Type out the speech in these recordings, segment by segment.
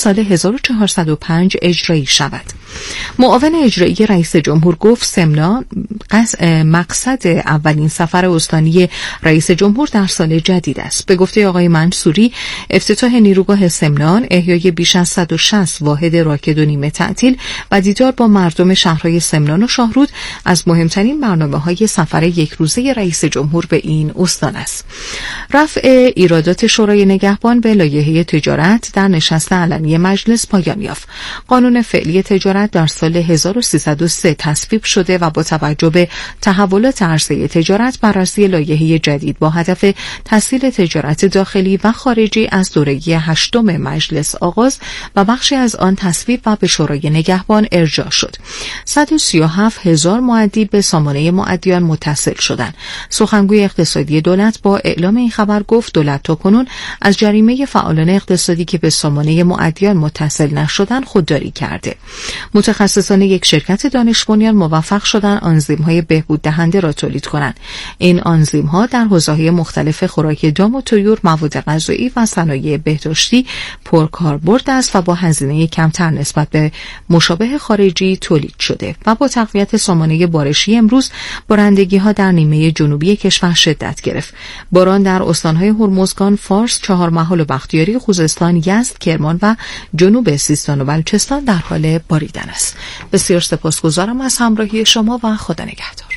سال 1405 اجرایی شود. معاون اجرایی رئیس جمهور گفت سمنان مقصد اولین سفر استانی رئیس جمهور در سال جدید است. به گفته آقای منصوری، افتتاح نیروگاه سمنان، احیای بیش از 160 واحد راکد و نیمه تعطیل و دیدار با مردم شهرهای سمنان و شاهرود از مهمترین برنامه‌های سفر یک روزه رئیس جمهور به این استان است. رفع ایرادات شورای نگهبان به لایحه تجارت در نشست علنی مجلس پایان یافت. قانون فعلی تجارت در سال 1303 تصویب شده و با توجه به تحولات عرصه تجارت بررسی لایحه جدید با هدف تسهیل تجارت داخلی و خارجی از دوره 8 مجلس آغاز و بخشی از آن تصویب و به شورای نگهبان ارجاع شد. 137,000 مؤدی به سامانه مؤدیان متصل شدند. سخنگوی اقتصادی دولت با اعلام این خبر گفت دولت تاکنون از جریمه فعالان اقتصادی که به سامانه مؤدیان متصل نشدند خودداری کرده. متخصصان یک شرکت دانش بنیان موفق شدند آنزیم‌های بهبود دهنده را تولید کنند. این آنزیم‌ها در حوزه‌های مختلف خوراک دام و طیور، مواد غذایی و صنایع بهداشتی پرکاربرد است و با هزینه کمتر نسبت به مشابه خارجی تولید شده و با تقویت سامانه بارشی امروز بارندگی‌ها در نیمه جنوبی کشور شدت گرفت. باران در استان‌های هرمزگان، فارس، چهارمحال و بختیاری، خوزستان، یزد، کرمان و جنوب سیستان و بلوچستان در حال باریدن است. بسیار سپاسگزارم از همراهی شما و خدا نگهدار.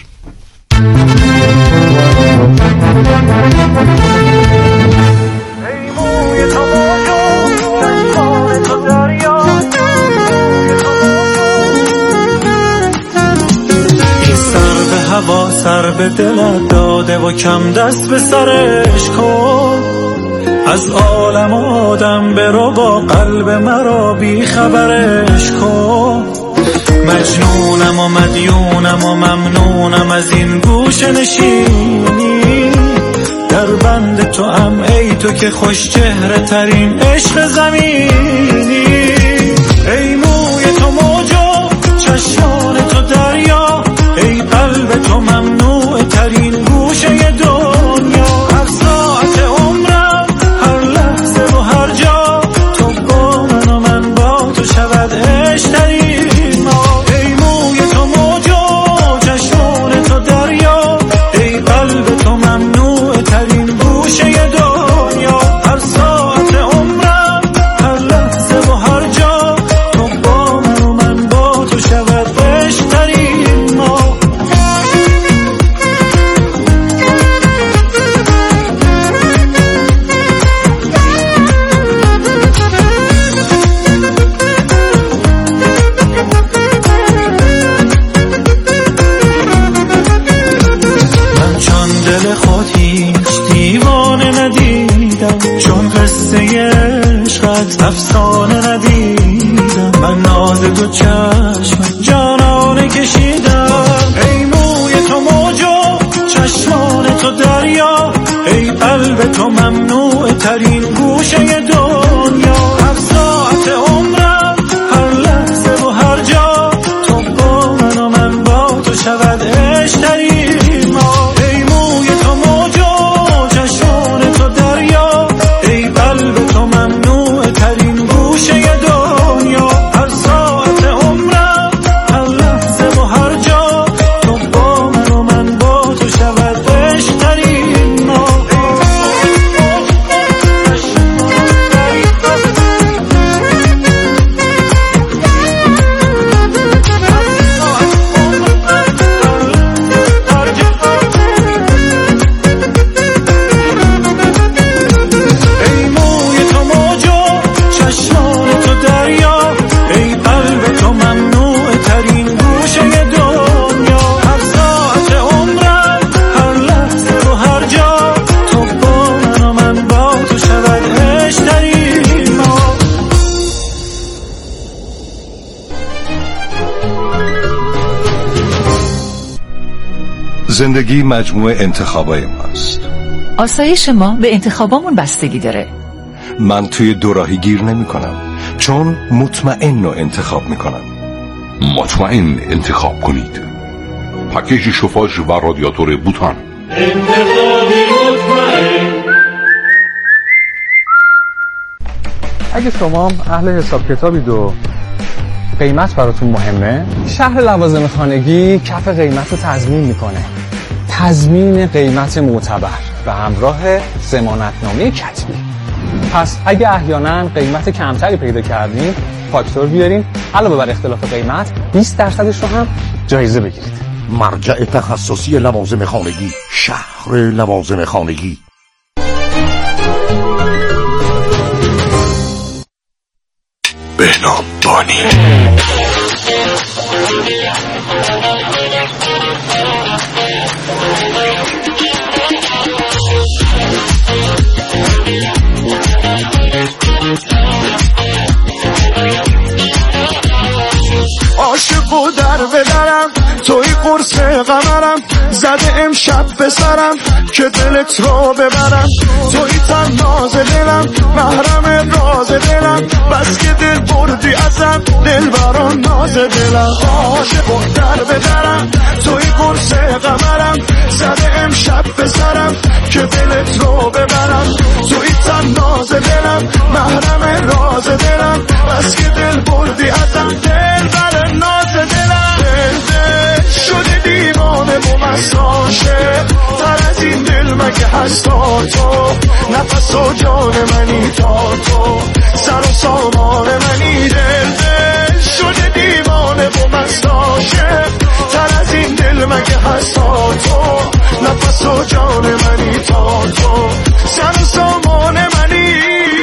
هوا سر به دلت داده و کم دست به سرش کن، از عالم آدم برو با قلب مرا بی خبرش کن. مجنونم و مدیونم و ممنونم از این گوشه نشینی، در بند تو هم ای تو که خوش چهره ترین عشق زمینی. ای موی تو موجا، چشمان تو دریا، ای قلب تو ممنوع ترین گوشه دنیا. هر ساعت عمرم، هر لحظه و هر جا، تو با من و من با تو شود عشق ترین ما. ای موی تو موجا، چشمان تو دریا، ای قلب تو ممنوع ترین گوشه دنیا. هر ساعت عمرم، هر لحظه و هر جا، تو با من و من با تو شود عشق ترین ما. دل خود هیچ دیوانه ندیدم، چون قصه عشقت افسانه ندیدم. من ناز دو چشم جانانه کشیدم. ای موی تو موجا، چشمان تو دریا، ای قلب تو ممنوع ترین گوشه دنیا. هر ساعت عمرم، هر لحظه و هر جا، تو با من و من با تو شود عشق ترین ما. زندگی مجموعه انتخابای ماست. آسایش ما به انتخابامون بستگی داره. من توی دوراهی گیر نمی کنم، چون مطمئن رو انتخاب می کنم. مطمئن انتخاب کنید. پکیج شوفاژ و رادیاتور بوتان. انتخابی مطمئن. اگه شما اهل حساب کتابید و قیمت براتون مهمه، شهر لوازم خانگی کف قیمت رو تضمین میکنه. تضمین قیمت معتبر به همراه ضمانتنامه کتبی. پس اگه احیانا قیمت کمتری پیدا کردین، فاکتور بیارین، علاوه بر اختلاف قیمت 20% رو هم جایزه بگیرید. مرجع تخصصی لوازم خانگی، شهر لوازم خانگی. بهنام بانی. عاشق و در بدرم توی قرص قمرم، زده امشب به سرم که دلت رو ببرم. توی تناز دلم، محرم راز دلم، بس که دل بردی ازم، دل بران ناز دلم. عاشق و در بدرم توی قرص قمرم، زده امشب به سرم که دلت رو ببرم. توی تناز دلم، محرم راز دلم، بس که دل بردی ازم، دل بران ناز دلم. دل شده دیوانه و مساشه، تر از این دل مگه هستا تو؟ نفس و جان منی تا تو، سر و سامان منی. دل شده دیوانه و مساشه، تر از این دل مگه هستا تو؟ نفس و جان منی تا تو، سر و سامان منی.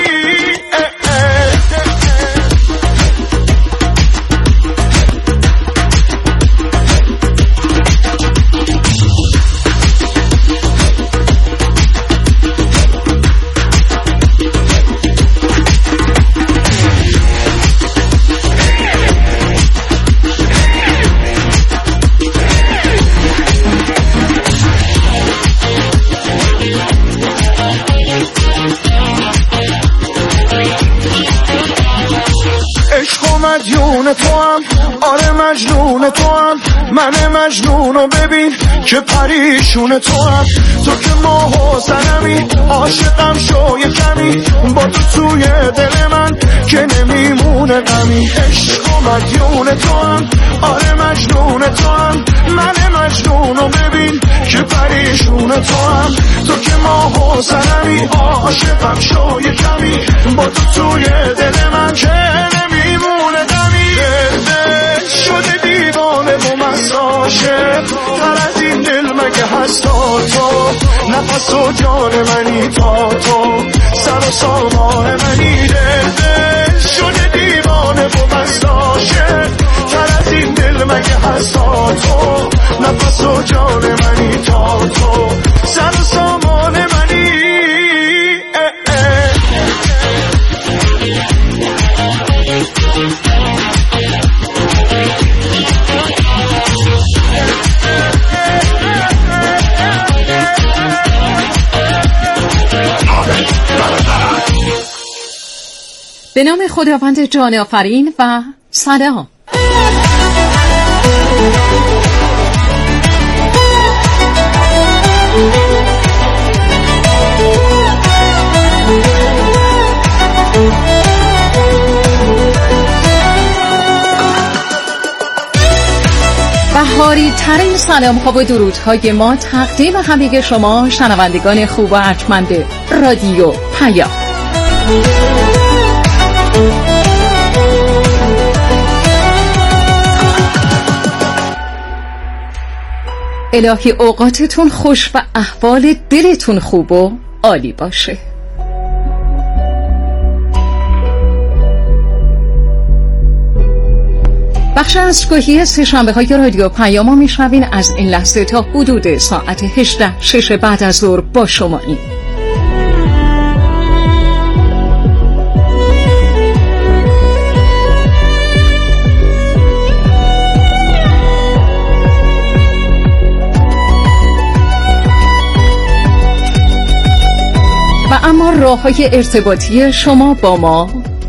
مجنون تو هم، آره مجنون تو هم، من مجنونو ببین که پریشون تو هم. تو که ماه و سنمی، عاشقم شو یه کمی، با تو توی دل من که نمیمونه غمی. عشق و مجنون تو هم، آره مجنون تو هم، من مجنونو ببین که پریشون تو هم. تو که ماه و سنمی، عاشقم شو یه کمی، با تو توی دل من که نمیمونه غمی. دل شده دیوانه و مساشه، تر از این دل مگه هستا تو؟ نفس و جان منی تا تو، سر و سامان منی. دل شده دیوانه و مساشه، تر از این دل مگه هستا تو؟ نفس و جان منی تا تو، سر و سامان منی. به نام خداوند جان آفرین و سلام. بهاری ترین سلام ها و درود های ما تقدیم همه شما شنوندگان خوب و ارجمند رادیو پیام. الهی اوقاتتون خوش و احوال دلتون خوب و عالی باشه. بخش ازگاهی سه‌شنبه های رادیو پیام میشنوین. از این لحظه تا حدود ساعت 18:06 بعد از ظهر با شما این و اما راه‌های ارتباطی شما با ما: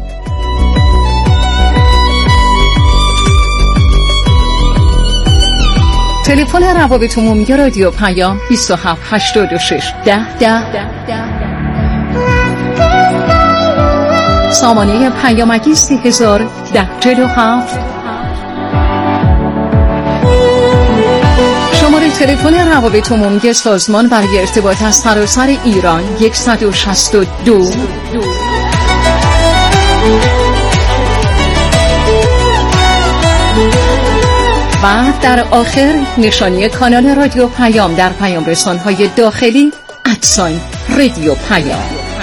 تلفن روابط عمومی رادیو پیام 2786 10 10 10 سامانه پیامگی 301047. شماره تلفن روابط عمومی سازمان برای ارتباط از سراسر ایران 162. و در آخر نشانی کانال رادیو پیام در پیام رسان‌های داخلی @رادیو پیام.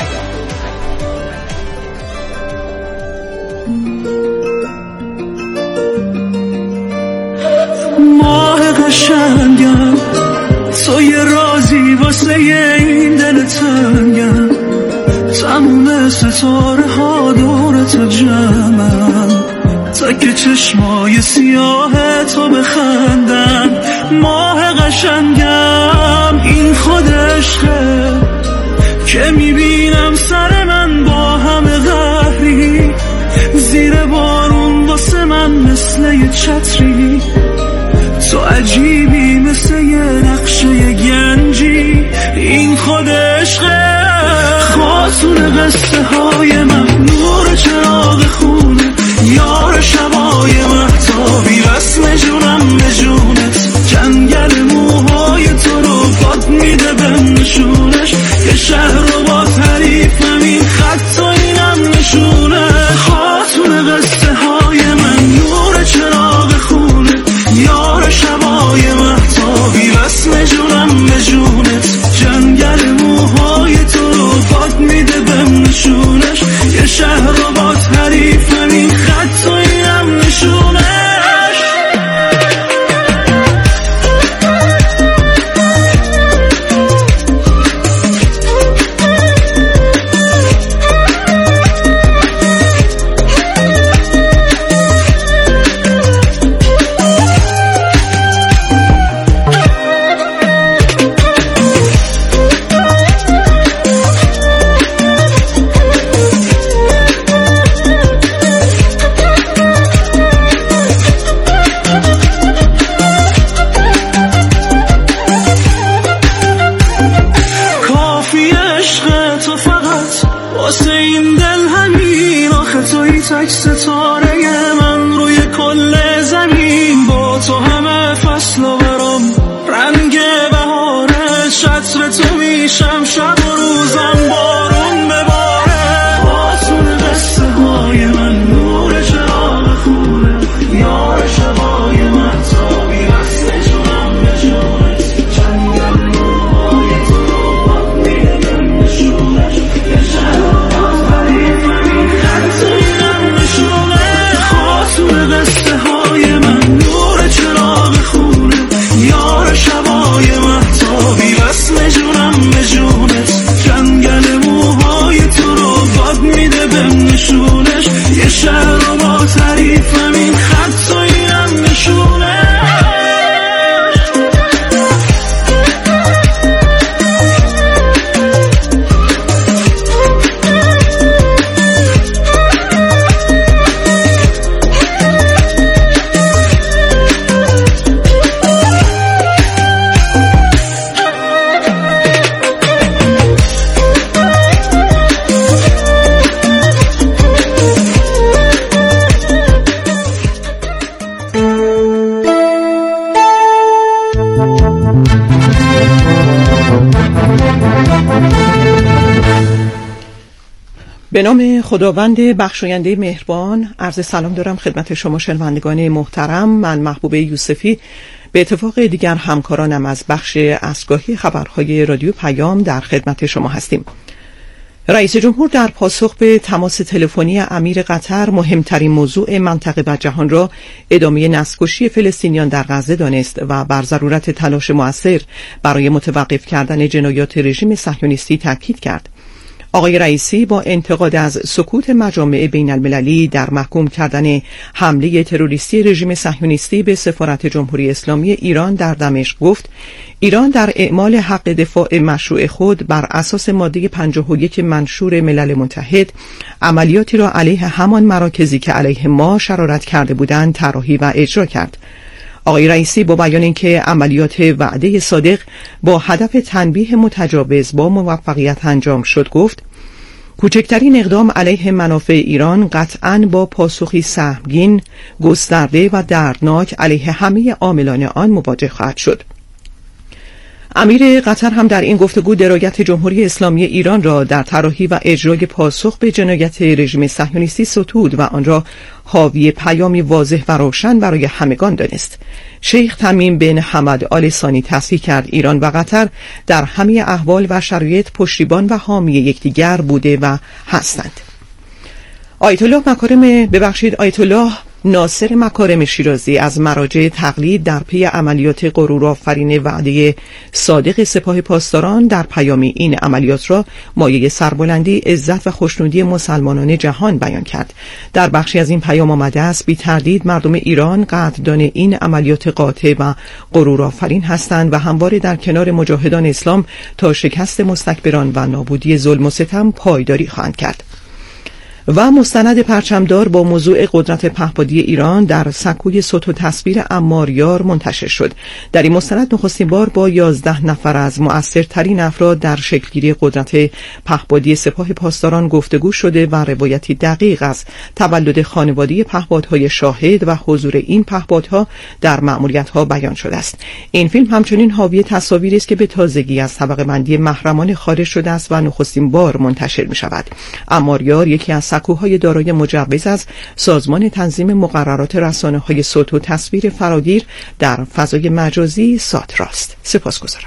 ماه قشنگم، تو یه رازی واسه این دل تنگم، تموم ستاره ها دورت جمعم، تا که چشمای سیاه تو بخندن. ماه قشنگم، این خود عشقه که میبینم سر من با همه قهری، زیر بارون واسه من مثل یه چتری، تو عجیبی مثل یه نقشه گنجی، این خود عشقه. خاتون قصه های من، نور چراغ خونه، یار شبای مهتابی، رسم جونم به جونت، جنگل موهای تو رو باد میده به نشونش، یه شهر رو با تعریفم، این خط و اینم نشونه. خاتون قصه های من، نور چراغ خونه، یار شبای مهتابی، رسم جونم به جونت، جنگل موهای تو رو باد میده به نشونش، یه شهر رو با تعریفم، این خط و اینم نشونش. تک ستاره من روی کل زمین، با تو همه فصل و برام رنگ بهاره، چتر تو میشم شب و روزم بارون بباره. خاتون قصه های من، نور چراغ خونه، یار شبای مهتابی، رسم جونم به جونت، جنگل موهای تو رو باد میده به نشونش، یه شهر قصه های من، نور چراغ خونه، یار شبای مهتابی، رسم جونم به جونت، جنگل موهای تو رو باد میده به نشونش، یه شهر رو با تعریفم، این خط و اینم نشونش. به نام خداوند بخشاینده مهربان، عرض سلام دارم خدمت شما شنوندگان محترم. من محبوب یوسفی به اتفاق دیگر همکارانم از بخش اسگاهی خبرهای رادیو پیام در خدمت شما هستیم. رئیس جمهور در پاسخ به تماس تلفنی امیر قطر مهمترین موضوع منطقه و جهان را ادامه نسل‌کشی فلسطینیان در غزه دانست و بر ضرورت تلاش مؤثر برای متوقف کردن جنایات رژیم صهیونیستی تاکید کرد. آقای رئیسی با انتقاد از سکوت مجامع بین المللی در محکوم کردن حمله تروریستی رژیم صهیونیستی به سفارت جمهوری اسلامی ایران در دمشق گفت ایران در اعمال حق دفاع مشروع خود بر اساس ماده 51 منشور ملل متحد عملیاتی را علیه همان مراکزی که علیه ما شرارت کرده بودند طراحی و اجرا کرد. آقای رئیسی با بیان اینکه عملیات وعده صادق با هدف تنبیه متجاوز با موفقیت انجام شد گفت کوچکترین اقدام علیه منافع ایران قطعاً با پاسخی سهمگین، گسترده و دردناک علیه همه عاملان آن مواجه خواهد شد. امیر قطر هم در این گفتگو درایت جمهوری اسلامی ایران را در طراحی و اجرای پاسخ به جنایت رژیم صهیونیستی ستود و آن را حاوی پیامی واضح و روشن برای همگان دانست. شیخ تمیم بن حمد آل ثانی تصریح کرد ایران و قطر در همه احوال و شرایط پشتیبان و حامی یکدیگر بوده و هستند. آیت الله ناصر مکارم شیرازی از مراجع تقلید در پی عملیات غرورآفرین وعده صادق سپاه پاسداران در پیامی این عملیات را مایه سربلندی، عزت و خوشنودی مسلمانان جهان بیان کرد. در بخشی از این پیام آمده است: بی تردید مردم ایران قدردان این عملیات قاطع و غرورآفرین هستند و همواره در کنار مجاهدان اسلام تا شکست مستکبران و نابودی ظلم و ستم پایداری خواهند کرد. و مستند پرچمدار با موضوع قدرت پهپادی ایران در سکوی صوت و تصویر عمار یار منتشر شد. در این مستند نخستین بار با 11 نفر از مؤثرترین افراد در شکلگیری قدرت پهپادی سپاه پاسداران گفتگو شده و روایتی دقیق از تولد خانواده پهپادهای شاهد و حضور این پهپادها در مأموریت‌ها بیان شده است. این فیلم همچنین حاوی تصاویری است که به تازگی از طبقه بندی محرمانه خارج شده است و نخستین بار منتشر می‌شود. عمار یار یکی از سکوهای دارای مجوز از سازمان تنظیم مقررات رسانه‌های صوت و تصویر فراگیر در فضای مجازی ساتراست. سپاسگزارم.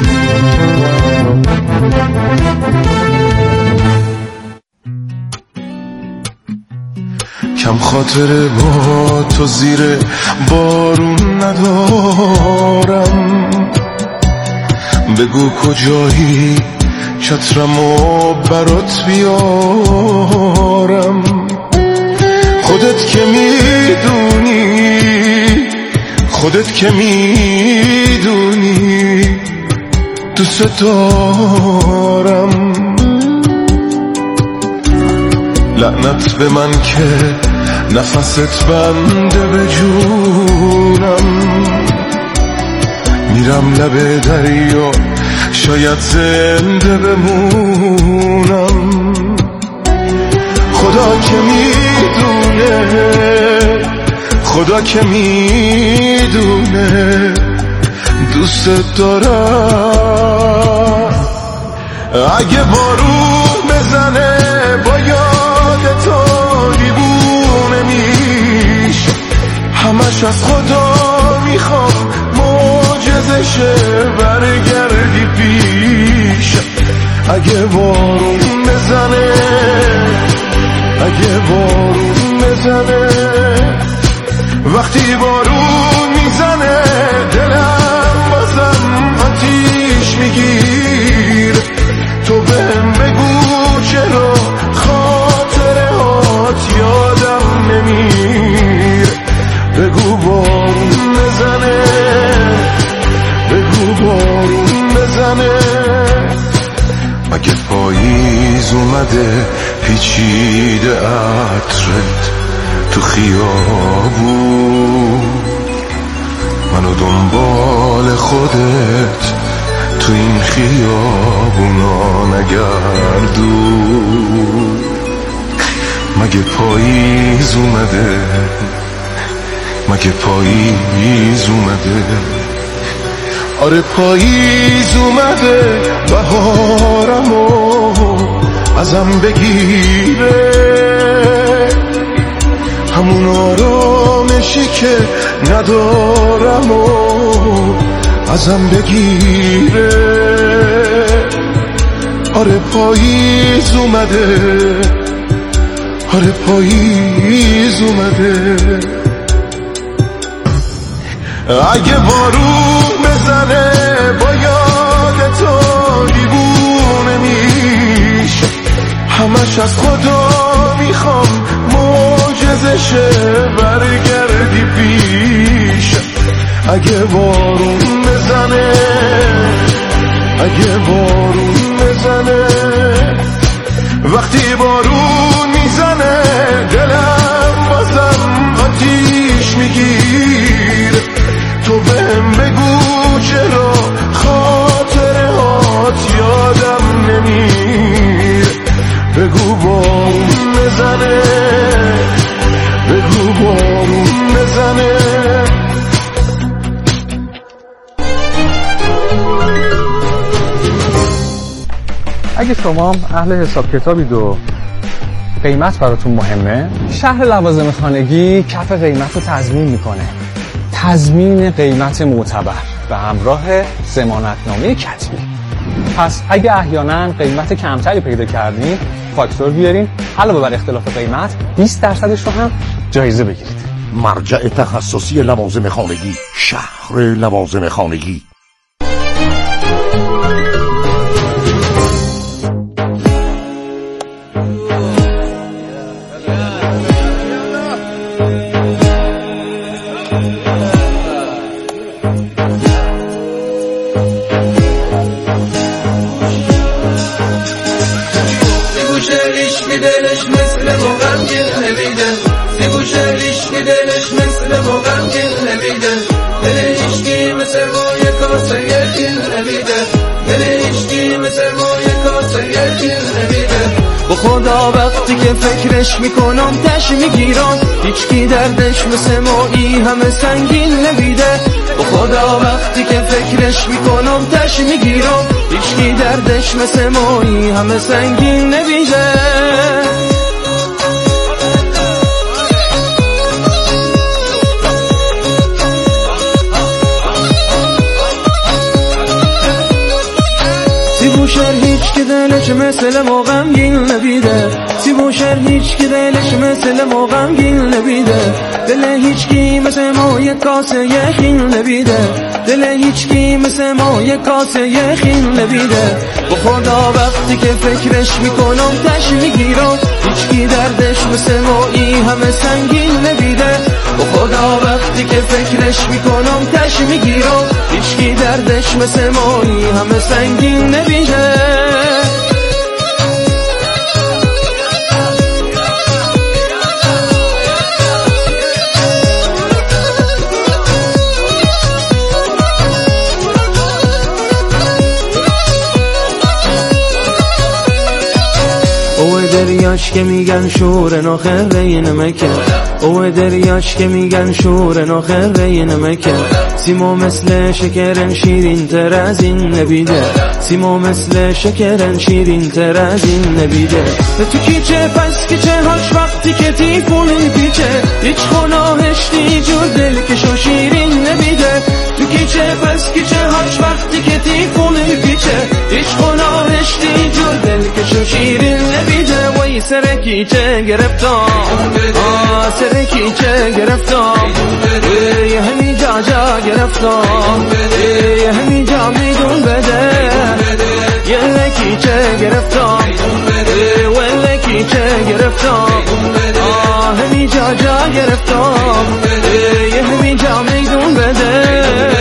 کم خاطر با تو زیر بارون ندارم، بگو کجایی چترمو برات بیارم. خودت که میدونی دوست دارم. لعنت به من که نفست بنده به جونم، میرم لب دریا شاید زنده بمونم. خدا که میدونه دوست دارم. اگه بارون بزنه با یاد تو دیوونه میشه، همش از خدا میخوام معجزشه برگردی پیش. اگه بارون بزنه وقتی بارون میزنه دلم بازم آتیش میگیر. تو بهم بگو چرا خاطره هات یادم نمیر. بگو بارون بزنه مگه پاییز اومده پیچیده عطرت تو خیابون، منو دنبال خودت تو این خیابونا نگردون. مگه پاییز اومده آره پاییز اومده، بهارمو ازم بگیره. همون آرامشی که ندارم و ازم بگیره. آره پاییز اومده. اگه بارون بزنه با یاد تو دیوونه میشه، همش از خدا میخوام معجزشه برگردی پیش. اگه بارون بزنه وقتی بارون میزنه دلم بازم آتیش میگیر. تو بهم بگو چرا خاطره هات یادم نمیر. بگو اگه شما اهل حساب کتابید و قیمت براتون مهمه، شهر لوازم خانگی کف قیمت رو تضمین میکنه. تضمین قیمت معتبر به همراه ضمانتنامه کتبی. پس اگه احیانا قیمت کمتری پیدا کردین، فاکتور بیارین، علاوه بر اختلاف قیمت 20% رو هم جایزه بگیرید. مرجع تخصصی لوازم خانگی، شهر لوازم خانگی. خدا وقتی که فکرش میکنم تش میگیرم، هیچکی دردش مثل مایی همه سنگین نمیده. خدا وقتی که فکرش میکنم تش میگیرم، هیچکی دردش مثل مایی همه سنگین نمیده. سیبوشر هیچ که دلش مثل ما غمگین نبیده. سیبوشر هیچ که دلش مثل ما غمگین نبیده. دل هیچ کی مثل ما یک کاسه یخین نبیده. دل هیچ کی مثل ما یک کاسه یخین نبیده. با خدا وقتی که فکرش میکنم تش میگیرم، هیچ کی دردش مثل مایی همه سنگین نبیده. با خدا وقتی که فکرش میکنم تش میگیرم، هیچ کی دردش مثل مایی همه سنگین نبیده. دریاش که میگن شور ناخر نمکه. او دریاش که میگن شور ناخر نمکه. سیما مثل شکرن شیرین تر از این نبیده. سیما مثل شکرن شیرین تر از این نبیده. تو کیچه پس کیچه هاش وقتی که تیفون پیچه، هیچ خناهش جور دل کشو شیرین نبیده. تو کیچه پس کیچه هاش وقتی که تیفون پیچه، هیچ خناهش جور دل کشو شیرین نبیده. وای سرکی چه گرفتم، سرکی چه گرفتم، یه همین جا گرفتم، یه همین جا میدون بده. یه لکی چه گرفتم، ولکی چه گرفتم، همین جا گرفتم، یه همین جا میدون بده.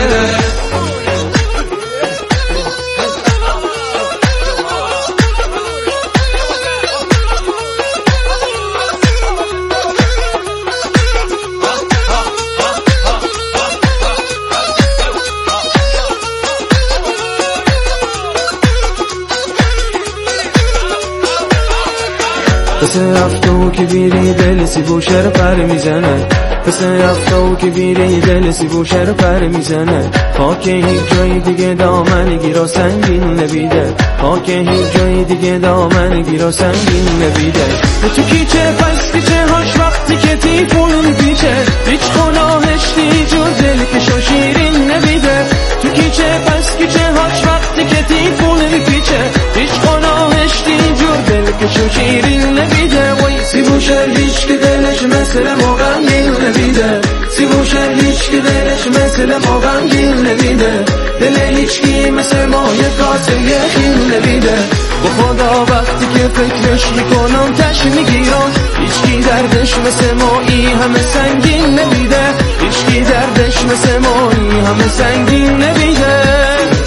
پس رفتو که بیری دل سیبوشر پر میزنه. پس رفتو که بیری دل سیبوشر پر میزنه. خاک هیچ جای دیگه دامنگی را سنگین نبیده. خاک هیچ جای دیگه دامنگی را سنگین نبیده. تو کیچه پس کیچه هاش وقتی که تیفون پیچه، هیچ خناهش جور دل کشو شیرین نبیده. تو کیچه پس کیچه هاش وقتی که تیفون پیچه، هیچ خناهش جور دل کشو شیرین نبیده. وای سیبوشر هیچ که دلش مثل ما غمگین نبیده. سیبوشر هیچ که دلش مثل ما غمگین نبیده. دل هیچ کی مثل ما یک کاسه یخین نبیده. با خدا وقتی که فکرش میکنم تش میگیرم، هیچ کی دردش مثل مایی همه سنگین نبیده. هیچ کی دردش مثل مایی همه سنگین نبیده.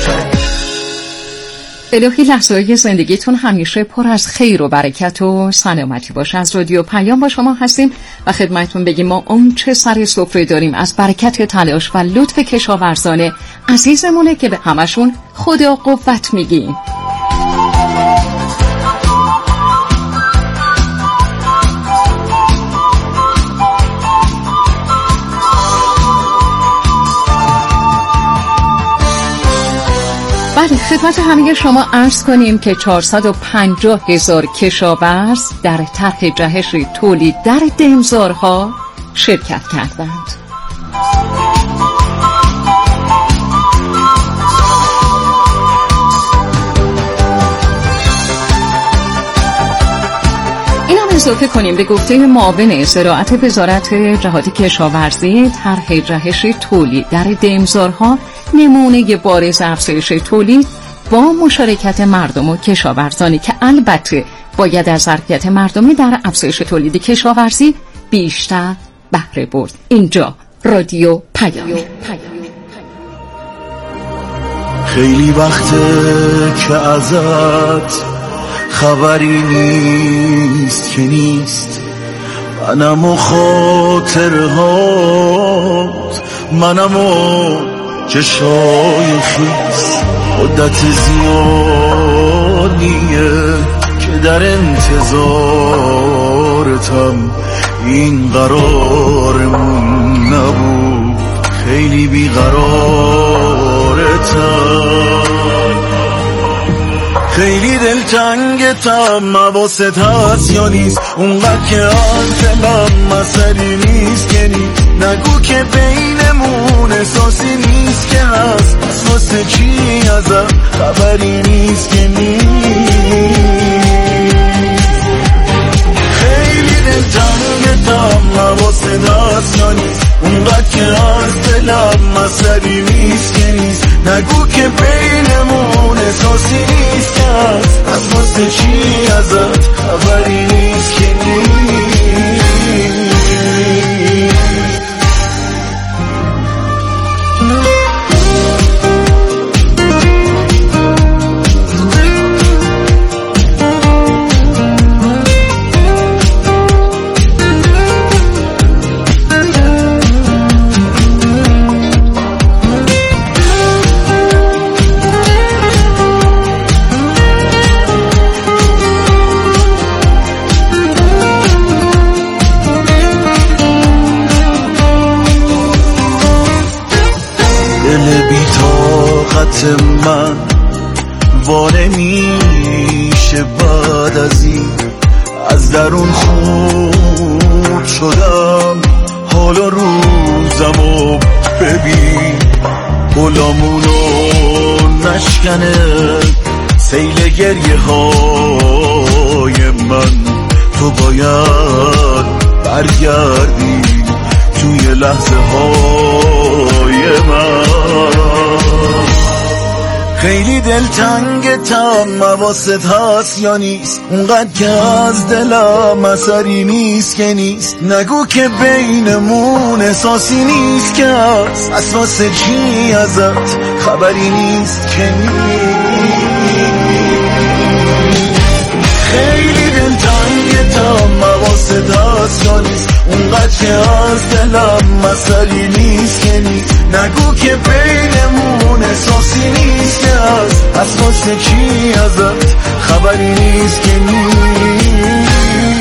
الهی لحظه‌های زندگیتون همیشه پر از خیر و برکت و سلامتی باشه. از رادیو پیام با شما هستیم و خدمتتون بگیم ما اون چه سر سفره داریم از برکت تلاش و لطف کشاورزان عزیزمونه که به همشون خدا قوت میگیم. بله خدمت همه شما عرض کنیم که 450,000 کشاورز در طرح جهش تولید در دمزارها شرکت کردند. اضافه کنیم به گفته معاون زراعت وزارت جهاد کشاورزی، طرح جهش تولید در دمزارها نمونه بارز افزایش تولید با مشارکت مردم و کشاورزانی که البته باید از ظرفیت مردمی در افزایش تولید کشاورزی بیشتر بهره برد. اینجا رادیو پیام. خیلی وقته که ازت خبری نیست که نیست، منم و خاطرهات، منم و چشای خیس. مدت زیادیه که در انتظارتم، این قرارمون نبود، خیلی بیقرارتم. خیلی دلتنگتم، حواست هست یا نیست؟ اونقدر که از دلم مسئله نیست که نیست. نگو که بینمون احساسی نیست که هست، پس واسه چی ازم خبری نیست که نیست. خیلی دلتنگتم، حواست هست یا نیست؟ اونقدر که از دلم مسئله نیست که نیست. نگو که بینمون احساسی نیست که هست، از واسه چی ازت خبری نیست که نیست. من وانه میشه بعد از این، از درون خورد شدم، حالا روزمو ببین. گلامونو نشکنه سیل گریه های من، تو باید برگردی توی لحظه های من. خیلی دلتنگتم، حواست هست یا نیست؟ اونقدر که از دلم اثری نیست که نیست. نگو که بینمون احساسی نیست که هست، از واسه چی ازت خبری نیست که نیست. خیلی دلتنگتم، حواست هست یا نیست؟ اونقدر که از دلم مسئله نیست که نیست. نگو که بینمون احساسی نیست که هست، از واسه چی ازت خبری نیست که نیست.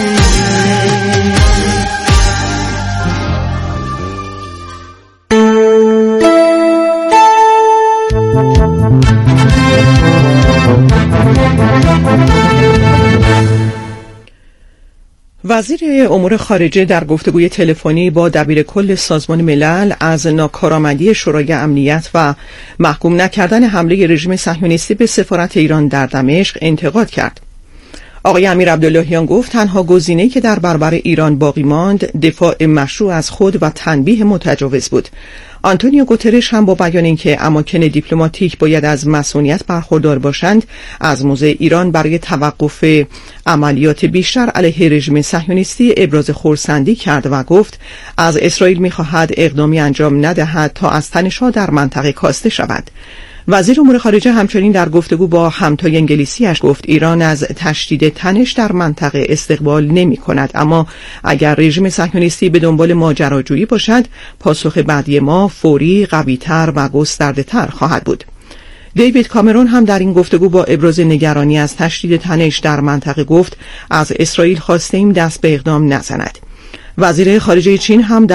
وزیر امور خارجه در گفتگوی تلفنی با دبیر کل سازمان ملل از ناکارآمدی شورای امنیت و محکوم نکردن حمله رژیم صهیونیستی به سفارت ایران در دمشق انتقاد کرد. آقای امیر عبداللهیان گفت تنها گزینه‌ای که در برابر ایران باقی ماند دفاع مشروع از خود و تنبیه متجاوز بود. آنتونیو گوترش هم با بیان اینکه اماکن دیپلماتیک باید از مسئولیت برخوردار باشند، از موضع ایران برای توقف عملیات بیشتر علیه رژیم صهیونیستی ابراز خرسندی کرد و گفت از اسرائیل می‌خواهد اقدامی انجام ندهد تا از تنش‌ها در منطقه کاسته شود. وزیر امور خارجه همچنین در گفتگو با همتای انگلیسیش گفت ایران از تشدید تنش در منطقه استقبال نمی کند، اما اگر رژیم صهیونیستی به دنبال ماجراجویی باشد پاسخ بعدی ما فوری، قوی‌تر و گسترده‌تر خواهد بود. دیوید کامرون هم در این گفتگو با ابراز نگرانی از تشدید تنش در منطقه گفت از اسرائیل خواستیم دست به اقدام نزند. وزیر خارجه چین هم در